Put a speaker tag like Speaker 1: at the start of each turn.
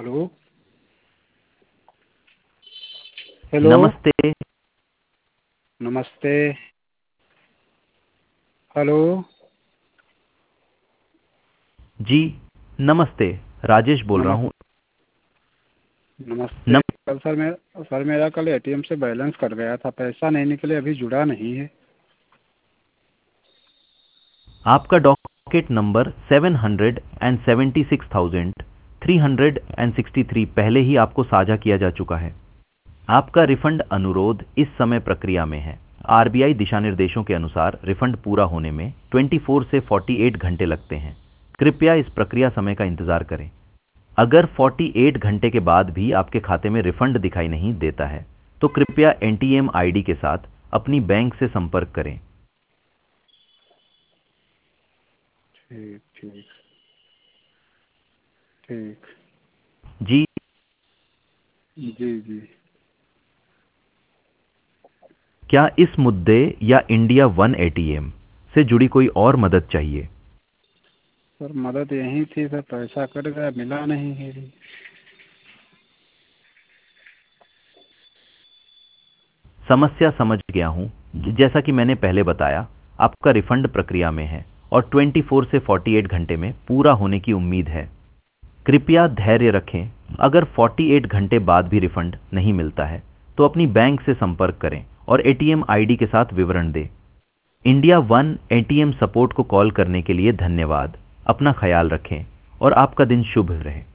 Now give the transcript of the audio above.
Speaker 1: Hello. Hello.
Speaker 2: नमस्ते।
Speaker 1: नमस्ते। Hello.
Speaker 2: जी नमस्ते, राजेश बोल रहा
Speaker 1: नमस
Speaker 2: हूँ।
Speaker 1: नमस्ते।
Speaker 2: नम
Speaker 1: सर मेरा कल एटीएम से बैलेंस कट गया था, पैसा नहीं निकले, अभी जुड़ा नहीं है।
Speaker 2: आपका डॉकेट नंबर 776,363 पहले ही आपको साझा किया जा चुका है। आपका रिफंड अनुरोध इस समय प्रक्रिया में है। आरबीआई दिशा निर्देशों के अनुसार रिफंड पूरा होने में 24 से 48 घंटे लगते हैं। कृपया इस प्रक्रिया समय का इंतजार करें। अगर 48 घंटे के बाद भी आपके खाते में रिफंड दिखाई नहीं देता है, तो कृपया एनटीएम आईडी के साथ अपनी बैंक से संपर्क करें।
Speaker 1: ठीक ठीक। ठीक।
Speaker 2: जी।
Speaker 1: जी जी।
Speaker 2: क्या इस मुद्दे या इंडिया वन एटीएम से जुड़ी कोई और मदद चाहिए?
Speaker 1: सर मदद यही थी सर, पैसा कट गया, मिला नहीं है अभी।
Speaker 2: समस्या समझ गया हूं। जैसा कि मैंने पहले बताया, आपका रिफंड प्रक्रिया में है और 24 से 48 घंटे में पूरा होने की उम्मीद है। कृपया धैर्य रखें। अगर 48 घंटे बाद भी रिफंड नहीं मिलता है, तो अपनी बैंक से संपर्क करें और एटीएम आईडी के साथ विवरण दें। इंडिया वन एटीएम सपोर्ट को कॉल करने के लिए धन्यवाद। अपना ख्याल रखें और आपका दिन शुभ रहे।